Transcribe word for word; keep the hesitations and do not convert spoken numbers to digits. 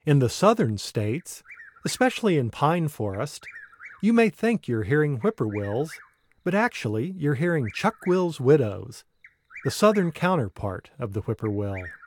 In the southern states, especially in pine forest, you may think you're hearing whippoorwills, but actually you're hearing chuck-will's widows, the southern counterpart of the whippoorwill.